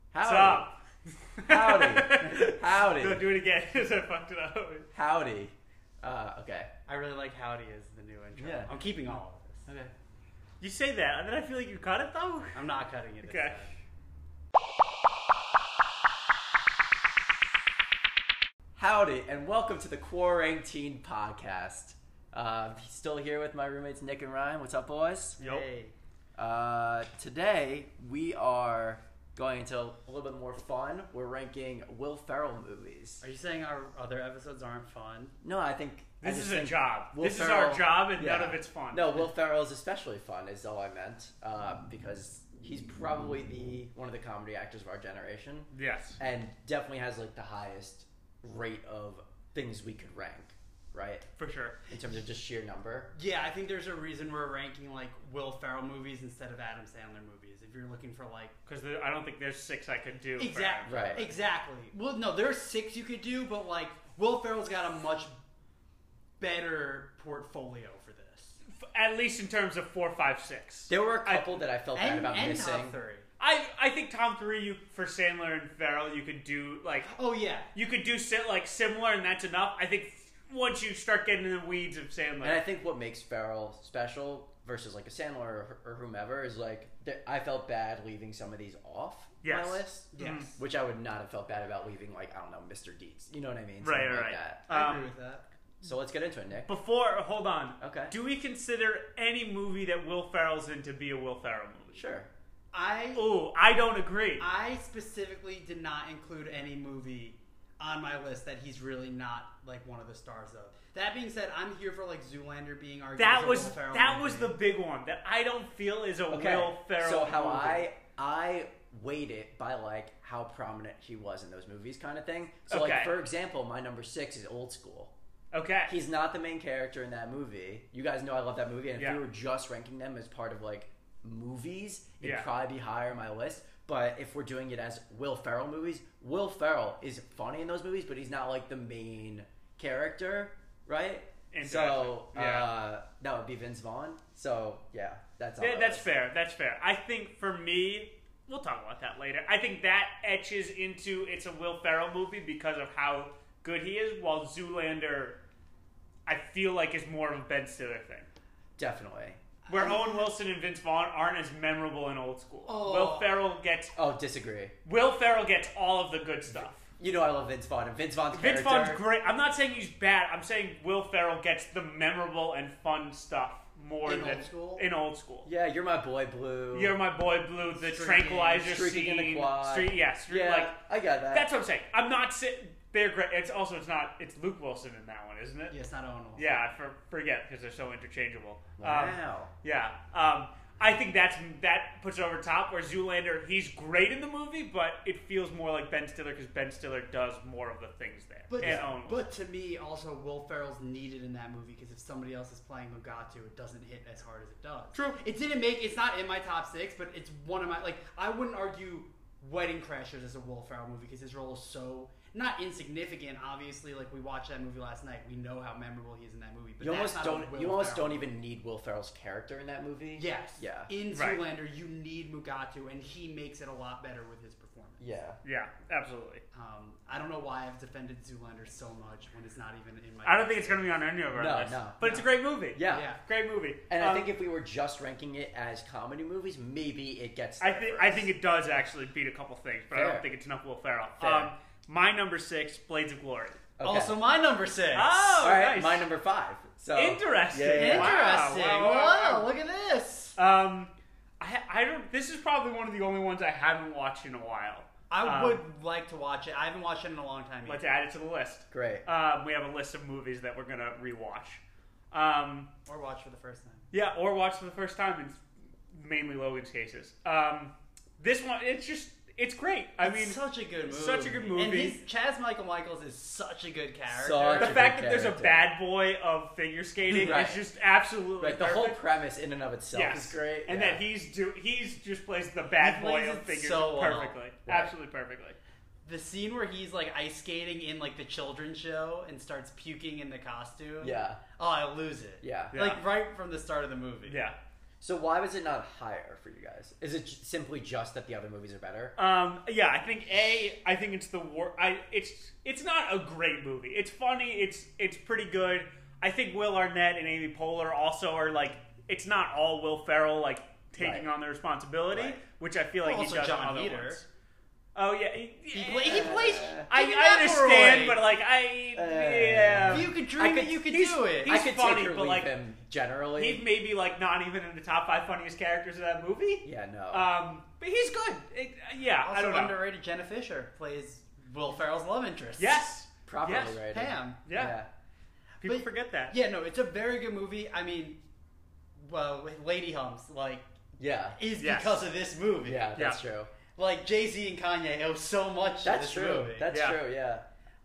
What's Howdy. up? Howdy. Howdy. Go do it again because I fucked it up. Howdy. Okay. I really like Howdy as the new intro. Yeah. I'm keeping all of this. Okay. You say that, and then I feel like you cut it though. I'm not cutting it this Okay. time. Howdy, and welcome to the Quarantine Podcast. Still here with my roommates Nick and Ryan. What's up, boys? Yup. Hey. Today we are going into a little bit more fun. We're ranking Will Ferrell movies. Are you saying our other episodes aren't fun? No, I think This just is a think job. Will This is Ferrell- our job, and yeah. none of it's fun. No, Will Ferrell is especially fun, is all I meant, because he's probably one of the comedy actors of our generation, Yes. and definitely has like the highest rate of things we could rank, right? For sure. In terms of just sheer number. Yeah, I think there's a reason we're ranking like Will Ferrell movies instead of Adam Sandler movies. If you're looking for like Because I don't think there's 6 I could do. for exactly, him. Right. exactly. Well, no, there's 6 you could do, but like Will Ferrell's got a much better portfolio for this. At least in terms of 4, 5, 6. There were a couple that I felt bad And, about and missing. top 3. I think Tom 3 for Sandler and Ferrell you could do like Oh yeah, you could do like similar, and that's enough. I think once you start getting in the weeds of Sandler, And I think what makes Ferrell special versus like a Sandler or whomever is like I felt bad leaving some of these off Yes. my list. yes. Which I would not have felt bad about leaving, like, I don't know, Mr. Deeds. You know what I mean? Right, Something like right. that. I agree with that. So let's get into it, Nick. hold on. Okay. Do we consider any movie that Will Ferrell's in to be a Will Ferrell movie? Sure. Oh, I don't agree. I specifically did not include any movie on my list that he's really not like one of the stars of. That being said, I'm here for like Zoolander being argued That as a was Will Ferrell that movie. was the big one that I don't feel is a Okay. Will Ferrell So how movie. I weighed it by like how prominent he was in those movies kind of thing. So Okay. like for example, my number 6 is Old School. Okay. He's not the main character in that movie. You guys know I love that movie, and if Yeah. we were just ranking them as part of like movies, it'd Yeah. probably be higher on my list. But if we're doing it as Will Ferrell movies, Will Ferrell is funny in those movies, but he's not like the main character, right? So Yeah. that would be Vince Vaughn. So yeah, that's on Yeah, my that's list. fair. That's fair. I think for me, we'll talk about that later. I think that etches into it's a Will Ferrell movie because of how good he is, while Zoolander, I feel like is more of a Ben Stiller thing. Definitely. Where Owen Wilson and Vince Vaughn aren't as memorable in Old School. Oh. Will Ferrell gets Disagree. all of the good stuff. You know I love Vince Vaughn, and Vince Vaughn's Vince character. Vaughn's great. I'm not saying he's bad. I'm saying Will Ferrell gets the memorable and fun stuff more In than Old School? in Old School. Yeah, You're My Boy Blue. You're My Boy Blue, the Streaking- tranquilizer Streaking scene, in the quad. Yeah, like I got that. that's what I'm saying. I'm not saying they're great. It's Luke Wilson in that one, isn't it? Yeah, it's not Owen Wilson. Yeah, I forget because they're so interchangeable. Wow. Yeah. I think that puts it over top. Where Zoolander, he's great in the movie, but it feels more like Ben Stiller because Ben Stiller does more of the things there. But, and Owen Wilson. but to me, also, Will Ferrell's needed in that movie because if somebody else is playing Mugatu, it doesn't hit as hard as it does. True. It's not in my top 6, but it's one of my, like, I wouldn't argue Wedding Crashers as a Will Ferrell movie because his role is so, not insignificant, obviously. Like, we watched that movie last night. We know how memorable he is in that movie. But You that's almost not don't. a Will You almost Ferrell don't movie. even need Will Ferrell's character in that movie. Yes. Yeah. In Right. Zoolander, you need Mugatu, and he makes it a lot better with his performance. Yeah. Yeah, absolutely. I don't know why I've defended Zoolander so much when it's not even in my. I don't think it's going to be on any of our No, lists. no, but it's a great movie. Yeah. Yeah. Great movie. And I think if we were just ranking it as comedy movies, maybe it gets. I there think first. I think it does actually beat a couple things, but I Fair. don't think it's enough Will Ferrell. Fair. My number 6, Blades of Glory. Okay. Also, my number 6. Oh, All right, nice. my number 5. So Interesting. Yeah. Interesting. Wow, look at this. I don't. This is probably one of the only ones I haven't watched in a while. I would like to watch it. I haven't watched it in a long time yet. Let's add it to the list. Great. We have a list of movies that we're gonna rewatch. Or watch for the first time. Yeah, or watch for the first time in mainly Logan's cases. This one, it's great. I mean, Such a good movie. such a good movie. And Chaz Michael Michaels is such a good character. Such the a fact good that there's a character. bad boy of figure skating Right. is just absolutely Right, the perfect. whole premise in and of itself Yes. is great. And yeah. that he's just plays the bad He boy plays of it figure so well. perfectly. Right. Absolutely perfectly. The scene where he's like ice skating in like the children's show and starts puking in the costume. Yeah. Oh, I lose it. Yeah. Yeah. Like right from the start of the movie. Yeah. So why was it not higher for you guys? Is it simply just that the other movies are better? Yeah, I think it's the it's not a great movie. It's funny. It's pretty good. I think Will Arnett and Amy Poehler also are like, it's not all Will Ferrell like taking on the responsibility, which I feel like he does John on other Heder. ones. Oh yeah, He plays. I understand, but like If you could dream it, you could do it. He's I could funny, take or but leave like him generally. he's maybe like not even in the top 5 funniest characters of that movie. Yeah, no. But he's good. I Also don't know. underrated. Jenna Fisher plays Will Ferrell's love interest. Yes, Properly yes. rated. Pam. Yeah. People But- forget that. Yeah, no, it's a very good movie. I mean, well, Lady Humps, like, Yeah. is Yes. because of this movie. Yeah, that's true. Like, Jay-Z and Kanye owe so much That's to this true. movie. That's true, yeah.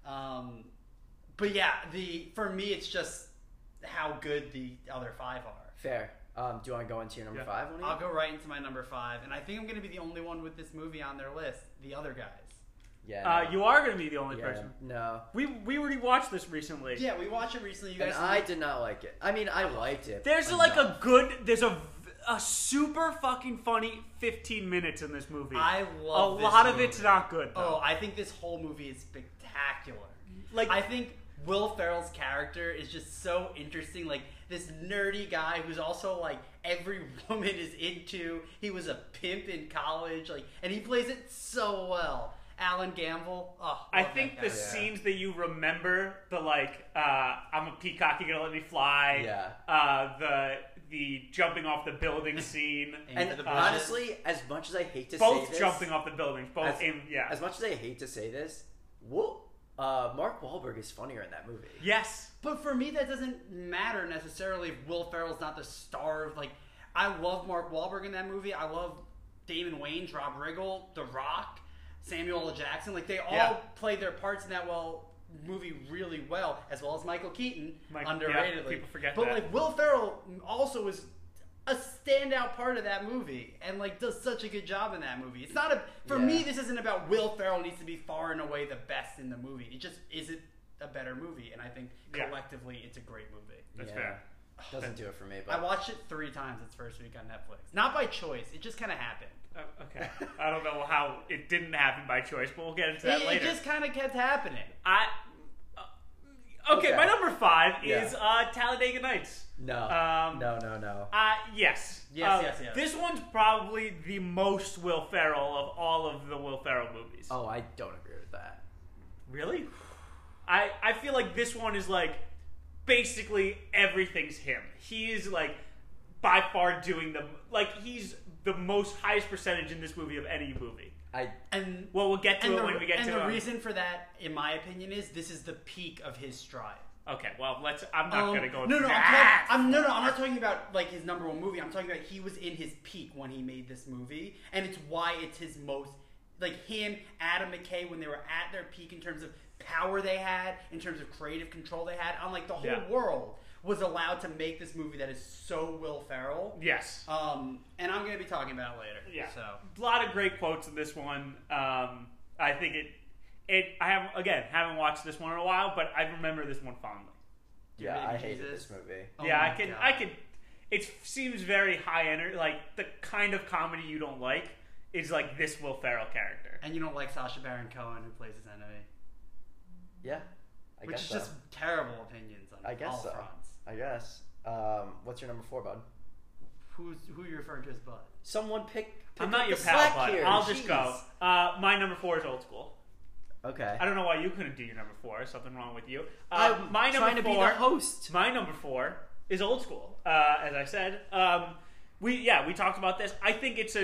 But yeah, for me, it's just how good the other 5 are. Fair. Do you want to go into your number 5? One I'll go right into my number 5, and I think I'm going to be the only one with this movie on their list. The Other Guys. Yeah. No. You are going to be the only Yeah, person. No. We already watched this recently. Yeah, we watched it recently. You And guys, I did not like it. I mean, I liked it. There's but like not. there's a super fucking funny 15 minutes in this movie. I love a this lot of movie. it's not good though. Oh, I think this whole movie is spectacular. Like I think Will Ferrell's character is just so interesting. Like this nerdy guy who's also like every woman is into. He was a pimp in college, like, and he plays it so well. Alan Gamble. Oh, I love think that the guy. scenes that you remember, the like, I'm a peacock, you gonna let me fly. Yeah. The jumping off the building scene. Into And the bushes. honestly, as much as I hate to say Both this, jumping off the buildings. Both as much as I hate to say this, Mark Wahlberg is funnier in that movie. Yes. But for me, that doesn't matter necessarily if Will Ferrell's not the star of, like, I love Mark Wahlberg in that movie. I love Damon Wayans, Rob Riggle, The Rock, Samuel L. Jackson. Like, they all played their parts in that movie really well, as well as Michael Keaton, underratedly. Yeah, people forget but that. like, Will Ferrell also was a standout part of that movie and like does such a good job in that movie. It's not for me, this isn't about Will Ferrell needs to be far and away the best in the movie. It just isn't a better movie, and I think collectively it's a great movie. That's fair. Doesn't do it for me, I but watched it 3 times its first week on Netflix. Not by choice. It just kind of happened. Okay. I don't know how it didn't happen by choice, but we'll get into that It later. just kind of kept happening. Okay, my number 5 Yeah. is Talladega Nights. no. No. Yes. Yes. This one's probably the most Will Ferrell of all of the Will Ferrell movies. Oh, I don't agree with that. Really? I feel like this one is like basically everything's him. He is like by far doing he's the most highest percentage in this movie of any movie. Well, we'll get to it when we get to the reason for that, in my opinion, is this is the peak of his stride. Okay, well, I'm not going to go into No, that. I'm not talking about like his number 1 movie. I'm talking about he was in his peak when he made this movie, and it's why it's his most, like him, Adam McKay, when they were at their peak in terms of power they had, in terms of creative control they had on like the whole world, was allowed to make this movie that is so Will Ferrell. Yes. And I'm going to be talking about it later. Yeah. So a lot of great quotes in this one. I think I haven't watched this one in a while, but I remember this one fondly. Yeah, Baby I hated Jesus. this movie. Oh Yeah, my I God. can. It seems very high energy, like the kind of comedy you don't like is like this Will Ferrell character. And you don't like Sacha Baron Cohen, who plays his enemy. Yeah, I Which guess is so. just terrible opinions on I guess all so. fronts. I guess. What's your number 4, bud? Who you referring to as Bud? Someone pick I'm up not your the pal, slack bud. here. I'll just Jeez. go. My number 4 is Old School. Okay. I don't know why you couldn't do your number 4. Something wrong with you. I'm my number trying to 4, be the host. My number 4 is Old School. As I said, we talked about this. I think it's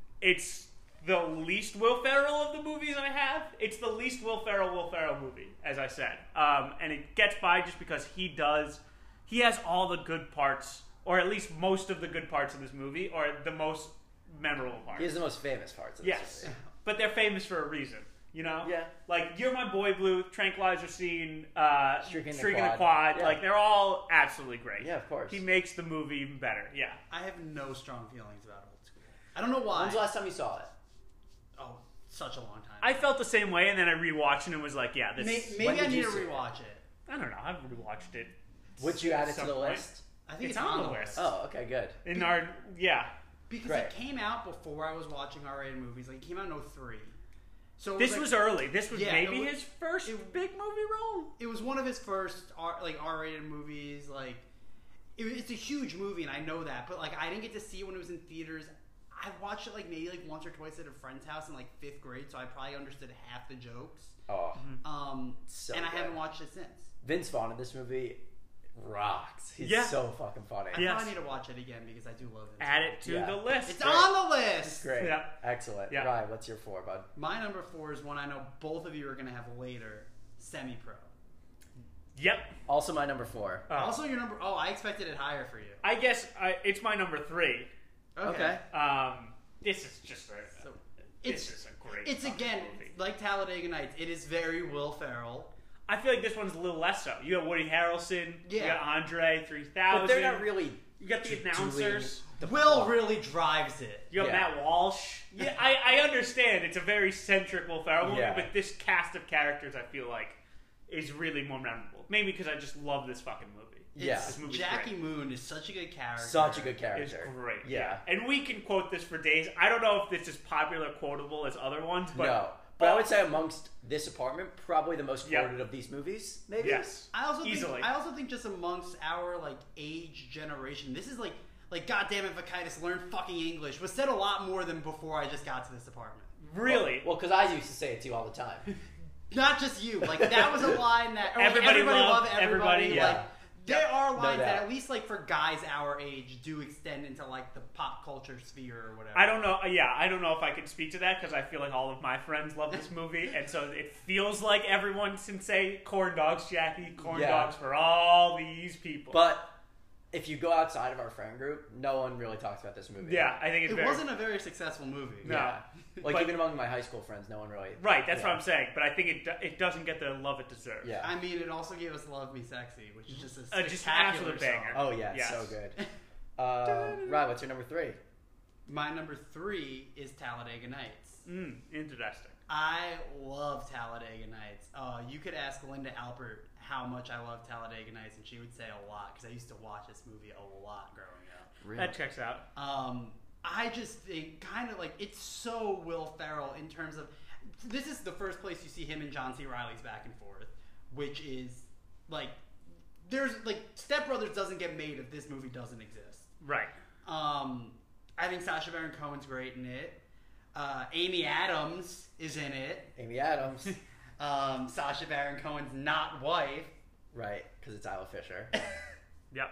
the least Will Ferrell of the movies I have. It's the least Will Ferrell movie, as I said, and it gets by just because he has all the good parts, or at least most of the good parts of this movie, or the most memorable parts. He has the most famous parts of this Yes, movie. but they're famous for a reason. You know? Yeah. Like, You're My Boy Blue, Tranquilizer Scene, Streaking the Streaking the Quad. Quad. Yeah. Like, they're all absolutely great. Yeah, of course. He makes the movie even better. Yeah. I have no strong feelings about Old School. I don't know why. When's the last time you saw it? Oh, such a long time. I felt the same way, and then I rewatched it and was like, yeah, this... Maybe When I did need you to see it? rewatch it. I don't know. I've rewatched it. Would you add it at to some the point. list? I think It's on the list. Oh, okay, good. In our because Great. it came out before I was watching R-rated movies. Like, it came out in 03. So this was early. This was Yeah, maybe it was- his first big movie role. It was one of his first R-rated movies. Like, it's a huge movie, and I know that. But like, I didn't get to see it when it was in theaters. I watched it like maybe like once or twice at a friend's house in like 5th grade, so I probably understood half the jokes. Oh, And I good. haven't watched it since. Vince Vaughn in this movie rocks. He's Yeah. so fucking funny. I Yes. probably need to watch it again because I do love it. Add it to Yeah. the list. It's on the list. Great. Yeah. Excellent. Yeah. Ryan, what's your 4, bud? My number 4 is one I know both of you are going to have later. Semi-Pro. Yep. Also my number 4. Also, your number. Oh, I expected it higher for you. I guess it's my number 3. Okay. This is just So, this is a great. It's fucking again movie. like Talladega Nights. It is very Will Ferrell. I feel like this one's a little less so. You got Woody Harrelson. You Yeah. got Andre 3000. But they're not really You got the doing announcers. the Will plot. really drives it. You got Yeah. Matt Walsh. Yeah, I understand it's a very centric Will Ferrell movie, Yeah. but this cast of characters I feel like is really more memorable. Maybe because I just love this fucking movie. Yeah. It's- This movie's Jackie great. Moon is such a good character. Such a good It's character. great. Yeah. And we can quote this for days. I don't know if this is popular quotable as other ones, but No. But I would say amongst this apartment, probably the most Yeah. quoted of these movies, maybe? yes. I Easily. also think just amongst our like age generation, this is like goddamn it, Vakitis, learn fucking English was said a lot more than before I just got to this apartment. Really? Well, because I used to say it to you all the time. Not just you. Like that was a line that or, like, Everybody love loved everybody, Like yeah. there are No lines that doubt. at least like for guys our age do extend into like the pop culture sphere or whatever. I don't know. Yeah, I don't know if I can speak to that because I feel like all of my friends love this movie, and so it feels like everyone can say corn dogs, Jackie, corn Yeah. dogs for all these people. But if you go outside of our friend group, no one really talks about this movie. yeah, I think it's It very wasn't a very successful movie. No. Yeah. Like, But- even among my high school friends, no one really... right. That's Yeah. what I'm saying. But I think it doesn't get the love it deserves. Yeah. I mean, it also gave us "Love Me Sexy," which is just a Just an spectacular absolute song. banger. Oh, yeah. Yes. So good. Ryan, what's your number 3? My number 3 is Talladega Nights. Interesting. I love Talladega Nights. You could ask Linda Alpert how much I love Talladega Nights, and she would say a lot because I used to watch this movie a lot growing up. Really? That checks out. I just think kind of like it's so Will Ferrell in terms of this is the first place you see him and John C. Reilly's back and forth, which is like there's like Step Brothers doesn't get made if this movie doesn't exist. Right. I think Sacha Baron Cohen's great in it. Amy Adams is in it. Amy Adams. Sacha Baron Cohen's not wife. Right, because it's Isla Fisher. Yep.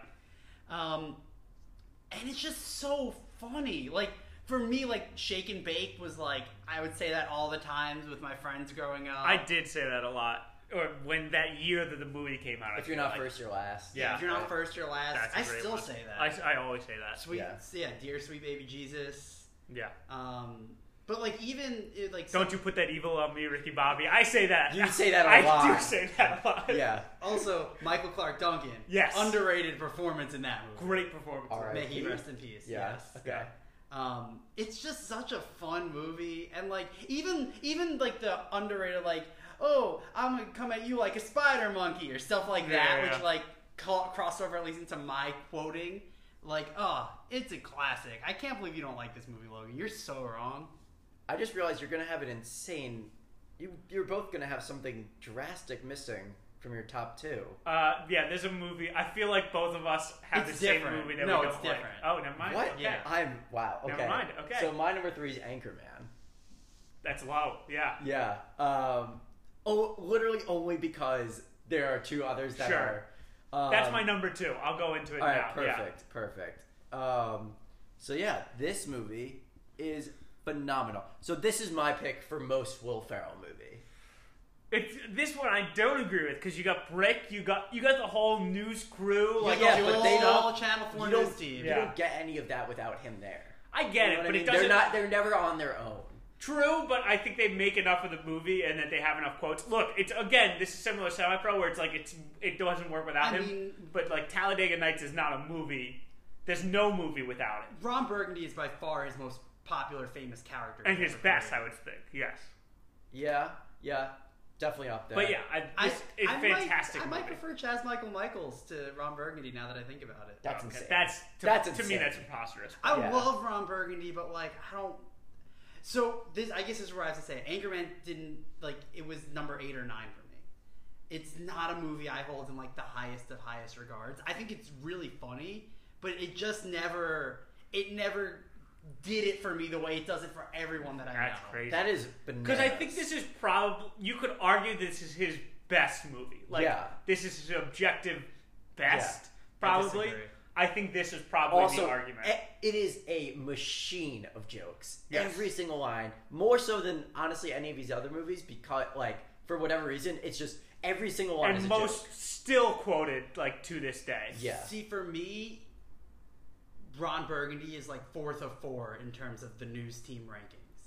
And it's just so funny. Like, for me, like, Shake and Bake was like, I would say that all the times with my friends growing up. I did say that a lot. Or when that year that the movie came out. I If you're feel not like. first, you're last. Yeah. If you're not first, you're last. That's a I great still one. say that. I always say that. Sweet, Yeah. Dear Sweet Baby Jesus. Yeah. But like even like Don't you put that evil on me, Ricky Bobby. I say that. You say that a I lot. do say that a lot. Yeah. also Michael Clark Duncan. Yes. Underrated performance in that movie. Great performance. All right. May he rest in peace. Yeah. Yes. Okay. It's just such a fun movie, and like even like the underrated like, oh, I'm gonna come at you like a spider monkey or stuff like that, Yeah. which like crossed over at least into my quoting. Like, oh, it's a classic. I can't believe you don't like this movie, Logan. You're so wrong. I just realized you're going to have an insane... You're both going to have something drastic missing from your top 2. Yeah, there's a movie. I feel like both of us have It's the same different. movie that No, we don't it's like. different. Oh, never mind. What? Okay. Yeah. Wow. Okay. Never mind, okay. So my number 3 is Anchorman. That's low. Yeah. Yeah. Literally only because there are 2 others that Sure. are... That's my number 2. I'll go into it All now. right, Yeah. perfect. So yeah, this movie is phenomenal. So this is my pick for most Will Ferrell movie. It's this one I don't agree with because you got Brick, you got the whole news crew. Like, yeah, the but they whole don't- Channel 4 you don't- news team. You Yeah. don't get any of that without him there. I get You know it, what but I mean? it doesn't. They're never on their own. True, but I think they make enough of the movie and that they have enough quotes. Look, it's again, this is similar to Semi-Pro where it's like it doesn't work without I him. mean- But like Talladega Nights is not a movie. There's no movie without him. Ron Burgundy is by far his most popular, famous character. And he's his ever best, created. I would think. Yes. Yeah. definitely up there. But yeah, it's fantastic. I might movie. prefer Chaz Michaels to Ron Burgundy now that I think about it. That's Okay, insane. That's to insane. me that's preposterous. I Yeah. love Ron Burgundy, but like I don't. So this, I guess, is where I have to say, Anchorman didn't like. It was number 8 or 9 for me. It's not a movie I hold in like the highest of highest regards. I think it's really funny, but it just never. It never did it for me the way it does it for everyone that I know. That's crazy. That is bananas. Because I think this is probably, you could argue this is his best movie. Like, Yeah. this is his objective best, I probably. disagree. I think this is probably also, the argument. it is a machine of jokes. Yes. Every single line, more so than honestly any of these other movies, because like for whatever reason, it's just every single line is And a most joke. still quoted, like, to this day. Yeah. See, for me, Ron Burgundy is like 4th of 4 in terms of the news team rankings.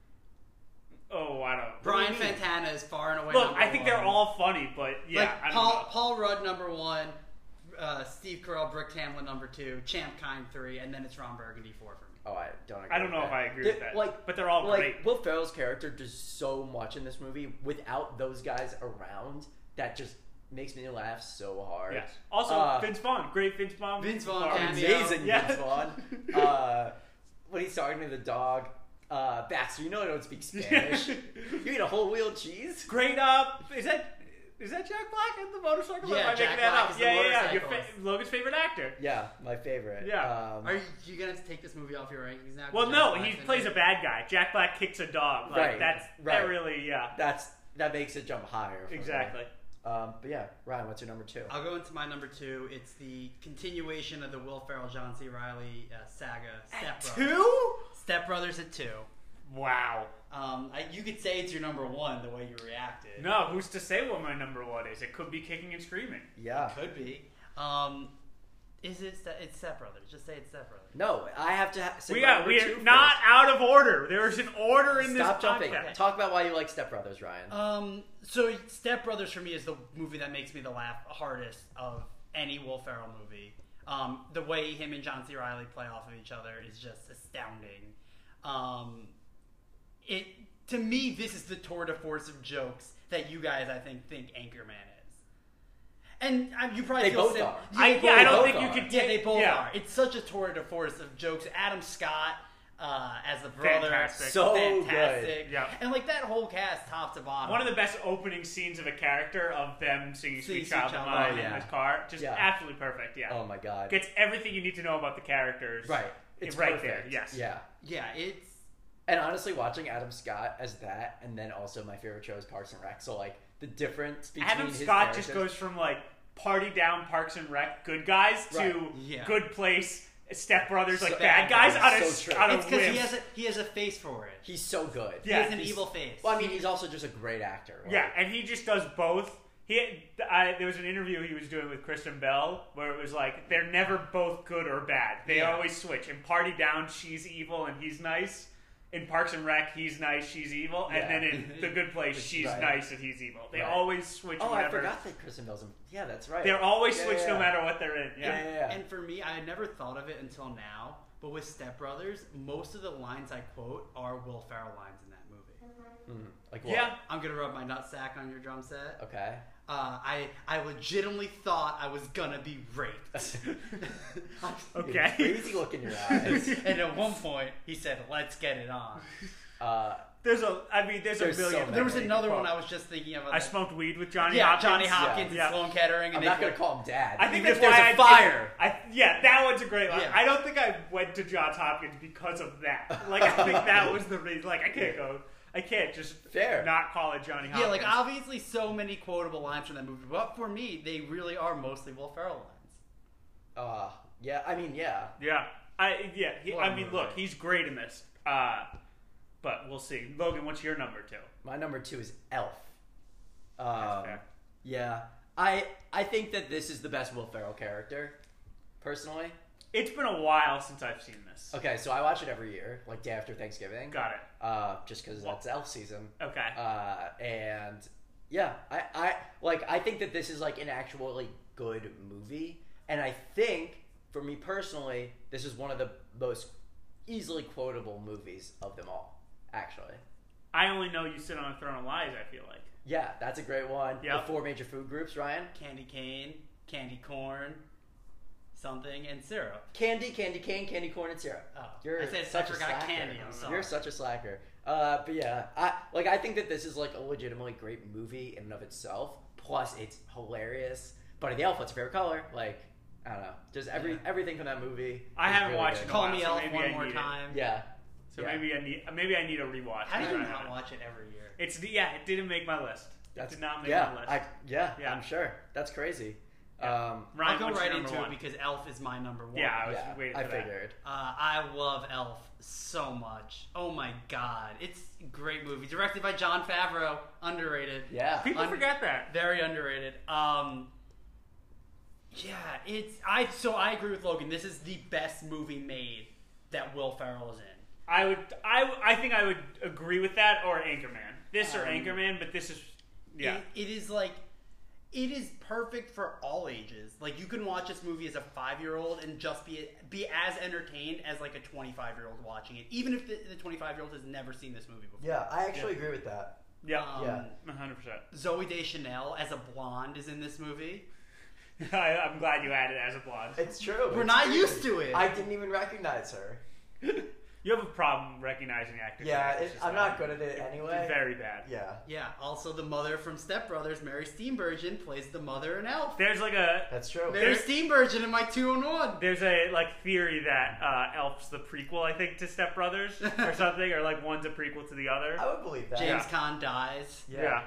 Oh, I don't. Brian do you mean? Fantana is far and away. Look, number I think they're one. all funny, but yeah, like I don't Paul, know. Paul Rudd number 1, Steve Carell, Brooke Tamlin number 2, Champ Kind 3, and then it's Ron Burgundy 4 for me. Oh, I don't agree. I don't with know that. if I agree They're- with that. Like, but they're all like great. Will Ferrell's character does so much in this movie. Without those guys around, that just makes me laugh so hard. Yes. Also, Vince Vaughn. Great Vince Vaughn. Vince Vaughn Vaughn. cameo. Amazing Yeah. Vince Vaughn. When he's talking to the dog, Baxter, you know I don't speak Spanish. You eat a whole wheel cheese? Great. Is that Jack Black in the motorcycle? Yeah, Or am I Jack making that Black up? is the Yeah. Your motorcyclist. Logan's favorite actor. Yeah, my favorite. Yeah. Are you going to take this movie off your rankings now? Well, Jack no, Black's he in plays it? a bad guy. Jack Black kicks a dog. Like, Right, that right. really, yeah. that makes it jump higher. For me. Exactly. But yeah, Ryan, what's your number 2? I'll go into my number 2. It's the continuation of the Will Ferrell, John C. Reilly saga. Step Brothers. 2? Step Brothers at 2. Wow. You could say it's your number 1 the way you reacted. No, who's to say what my number 1 is? It could be Kicking and Screaming. Yeah. Could be. Is it? It's Step Brothers. Just say it's Step Brothers. No, I have to say We my are number 2 not first. out of order. There is an order in Stop this jumping. podcast. Talk about why you like Step Brothers, Ryan. So Step Brothers for me is the movie that makes me the laugh hardest of any Will Ferrell movie. The way him and John C. Reilly play off of each other is just astounding. To me, this is the tour de force of jokes that you guys, I think Anchorman is. And you probably They feel both are. Yeah, I they don't both think are. you could Yeah, take- they both yeah. are. It's such a tour de force of jokes. Adam Scott as the brother, Fantastic. So fantastic. good. Yeah. And like that whole cast, top to bottom. One of the best opening scenes of a character of them singing Sweet Child of Mine Oh, in yeah. his car. Just Yeah. absolutely perfect, yeah. Oh my god. Gets everything you need to know about the characters. Right. It's right perfect. there, yes. Yeah. Yeah, it's And honestly, watching Adam Scott as that, and then also my favorite show is Parks and Rec. So like the difference between Adam his Scott just characters- goes from like party down Parks and Rec good guys to Right. Yeah. good place Step Brothers like So bad bad guys guys. So true. on a it's because whim. he has a face for it. He's so good. Yeah, he has an he's- evil face. Well, I mean, he's also just a great actor. Like, Yeah, and he just does both. There was an interview he was doing with Kristen Bell where it was like they're never both good or bad. They Yeah. always switch. In Party Down, she's evil and he's nice. In Parks and Rec, he's nice, she's evil. Yeah. And then in The Good Place, she's Right. nice and he's evil. They Right. always switch. Oh, I whenever. forgot that Kristen Bell's in. Yeah, that's right. They're always Yeah, switch yeah, no yeah. matter what they're in. Yeah, yeah, yeah. And for me, I had never thought of it until now, but with Step Brothers, most of the lines I quote are Will Ferrell lines in that movie. Like what? Yeah. I'm gonna rub my nutsack on your drum set. Okay. I legitimately thought I was gonna be raped. Okay. Crazy look in your eyes. And at one point, he said, "Let's get it on." There's a There's million. so many. There was another Quote. one I was just thinking of. I smoked weed with Johnny yeah, Hopkins. Johnny Hopkins Yeah. and Sloan Kettering. And I'm they not gonna go- call him dad. I think Even that's if there's why a fire. Yeah, that one's a great line. Yeah. I don't think I went to Johns Hopkins because of that. Like, I think that was the reason. Like, I can't just Fair. not call it Johnny Hopkins. Yeah, like obviously so many quotable lines from that movie, but for me, they really are mostly Will Ferrell lines. Yeah. I mean, yeah. Yeah. What I a mean, movie. look, he's great in this. But we'll see. Logan, what's your number 2? My number 2 is Elf. That's fair. Yeah. I think that this is the best Will Ferrell character, personally. It's been a while since I've seen this. Okay, so I watch it every year, like day after Thanksgiving. Got it. Just because that's Elf season. Okay. And yeah, I think that this is like an actually good movie, and I think for me personally, this is one of the most easily quotable movies of them all. Actually, I only know You Sit on a Throne of Lies, I feel like. Yeah, that's a great one. Yep. The 4 major food groups, Ryan. Candy cane, candy corn, something, and syrup. Candy, candy cane, candy corn, and syrup. Oh, You're I said such I a forgot slacker. candy. I'm sorry. You're such a slacker. But yeah, I think that this is like a legitimately great movie in and of itself. Plus, it's hilarious. Buddy the Elf, what's your favorite color? Like, I don't know, just everything from that movie. I is haven't really watched good. it. Call Wow, me so Elf maybe one I more need it. time. Yeah. So Yeah. maybe I need a rewatch. How do because you I not haven't. watch it every year? It didn't make my list. It did not make yeah, my list. yeah, Yeah. I'm sure. That's crazy. Yeah. Ryan, I'll go what's right your number into one? it because Elf is my number one. Yeah, I was Yeah, waiting I for that. figured. I love Elf so much. Oh my god, it's a great movie. Directed by Jon Favreau, underrated. Yeah. People forget that. Very underrated. I agree with Logan. This is the best movie made that Will Ferrell is in. I think I would agree with that or Anchorman. This or Anchorman, but this is It is perfect for all ages. Like, you can watch this movie as a 5-year-old and just be as entertained as like a 25-year-old watching it, even if the 25-year-old has never seen this movie before. Yeah, I actually agree with that. Yeah, Yeah. 100%. Zoe Deschanel as a blonde is in this movie. I'm glad you added as a blonde. It's true. We're It's not crazy. used to it. I didn't even recognize her. You have a problem recognizing actors. Yeah, and actresses, I'm though. not good at it anyway. It's very bad. Yeah. Yeah, also the mother from Step Brothers, Mary Steenburgen, plays the mother in Elf. There's like a That's true. Mary Steenburgen in my 2-in-1. there's a like theory that Elf's the prequel, I think, to Step Brothers or something, or like one's a prequel to the other. I would believe that. James Caan dies. Yeah.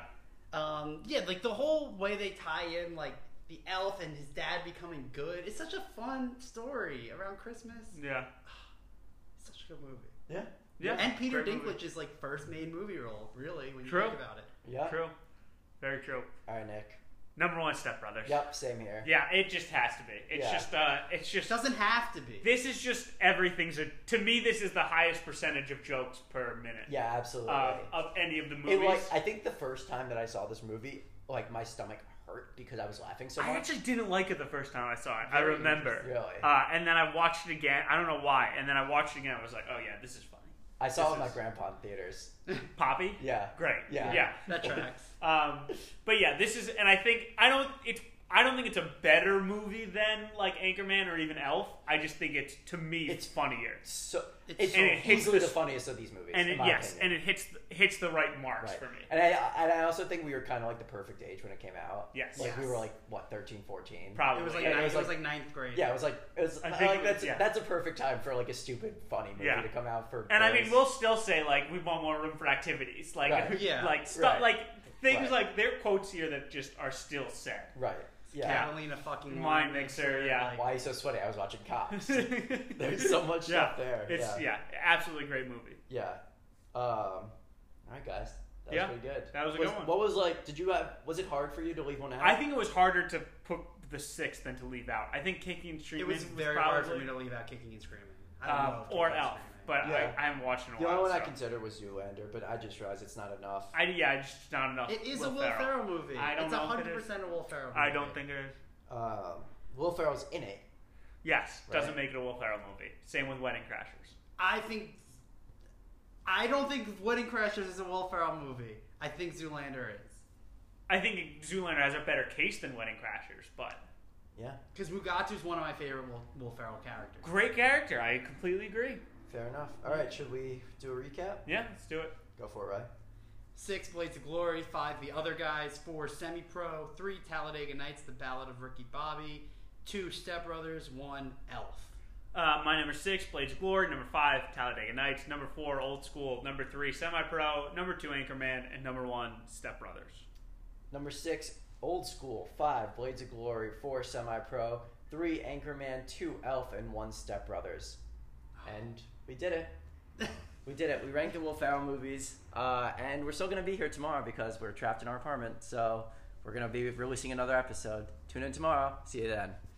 Like the whole way they tie in, like the elf and his dad becoming good. It's such a fun story around Christmas. Yeah. It's such a good movie. Yeah. Yeah. And Peter Great movie. Dinklage's like first main movie role, really, when you True. think about it. Yeah. True. Very true. All right, Nick. Number one, Step Brothers. Yep, same here. Yeah, it just has to be. It's Yeah. it's It just. doesn't have to be. This is just everything's to me. This is the highest percentage of jokes per minute. Yeah, absolutely. Of any of the It, movies. like, I think the first time that I saw this movie, like my stomach hurt because I was laughing so much. I actually didn't like it the first time I saw it. I Very remember. Really? And then I watched it again. I don't know why. And then I watched it again. I was like, oh yeah, this is funny. I saw it with my This is- grandpa in theaters. Poppy. Yeah. Great. Yeah. Yeah. That tracks. But yeah, this is, and I don't think it's a better movie than like Anchorman or even Elf. I just think it's It's- funnier. So It's it's so- and it hits easily the- the funniest of these movies. And in it, my yes, opinion. and it hits the right marks Right. for me. And I also think we were kind of like the perfect age when it came out. Yes. Like we Yes. were like what 13, 14. Probably. It was like Yeah, ninth, it was like ninth grade. Yeah, it was I like think it was- that's yeah. that's a perfect time for like a stupid funny movie Yeah. to come out for. And I boys. mean, we'll still say like we want more room for activities, like Right. Yeah. like stuff, Right. like things Right. like there are quotes here that just are still said. Right. Yeah. Catalina fucking Wine mixer, yeah. like- Why are you so sweaty? I was watching Cops. There's so much Yeah. stuff there. It's absolutely great movie. Yeah. All right, guys. That Yeah, was pretty good. that was a good one. What was like? Did you have? Was it hard for you to leave one out? I think it was harder to put the sixth than to leave out. I think Kicking and It Screaming was very probably, hard for me to leave out Kicking and Screaming. I don't know if or Kicking and Elf, Screaming. but Yeah. I haven't watched in a the while. only one I so. considered was Zoolander, but I just realized it's not enough. Just not enough. It is a Will Ferrell movie. I don't it's know if it 100% a Will Ferrell movie. I don't think it is. Will Ferrell's in it. Yes, Right. doesn't make it a Will Ferrell movie. Same with Wedding Crashers. I don't think Wedding Crashers is a Will Ferrell movie. I think Zoolander is. I think Zoolander has a better case than Wedding Crashers, but Yeah, Because Mugatu's one of my favorite Will Ferrell characters. great character. I completely agree. fair enough. All right, should we do a recap? Yeah, let's do it. Go for it, Ryan. 6, Blades of Glory. 5, The Other Guys. 4, Semi-Pro. 3, Talladega Nights, The Ballad of Ricky Bobby. 2, Step Brothers. 1, Elf. My number 6, Blades of Glory. Number 5, Talladega Nights. Number 4, Old School. Number 3, Semi-Pro. Number 2, Anchorman. And number 1, Step Brothers. Number 6, Old School. 5, Blades of Glory. 4, Semi-Pro. 3, Anchorman. 2, Elf, and 1, Step Brothers. And we did it. We did it. We ranked the Will Ferrell movies, and we're still going to be here tomorrow because we're trapped in our apartment. So we're going to be releasing another episode. Tune in tomorrow. See you then.